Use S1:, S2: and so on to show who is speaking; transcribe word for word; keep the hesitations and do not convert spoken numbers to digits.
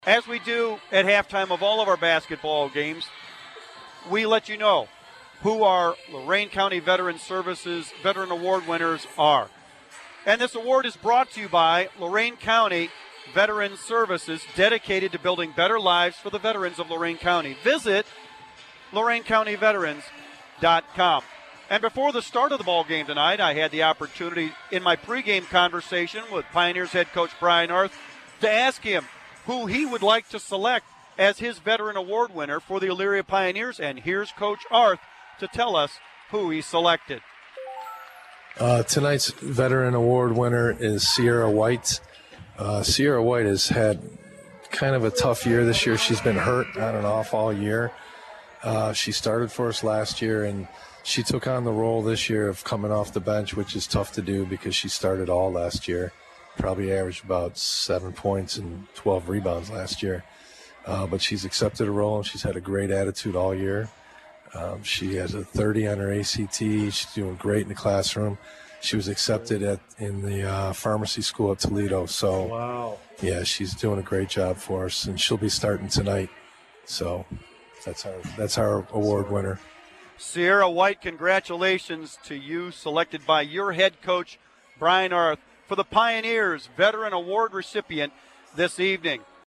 S1: As we do at halftime of all of our basketball games, we let you know who our Lorain County Veteran Services Veteran Award winners are. And this award is brought to you by Lorain County Veteran Services, dedicated to building better lives for the veterans of Lorain County. Visit Lorain County Veterans dot com. And before the start of the ball game tonight, I had the opportunity in my pregame conversation with Pioneers head coach Brian Arth to ask him who he would like to select as his Veteran Award winner for the Elyria Pioneers. And here's Coach Arth to tell us who he selected.
S2: Uh, tonight's Veteran Award winner is Sierra White. Uh, Sierra White has had kind of a tough year this year. She's been hurt on and off all year. Uh, she started for us last year, and she took on the role this year of coming off the bench, which is tough to do because she started all last year. Probably averaged about seven points and twelve rebounds last year. Uh, but she's accepted a role, and she's had a great attitude all year. Um, she has a thirty on her A C T. She's doing great in the classroom. She was accepted at in the uh, pharmacy school at Toledo. So,
S3: wow.
S2: Yeah, she's doing a great job for us, and she'll be starting tonight. So that's our that's our award winner.
S1: Sierra White, congratulations to you, selected by your head coach, Brian Arth, for the Pioneers Veteran Award recipient this evening.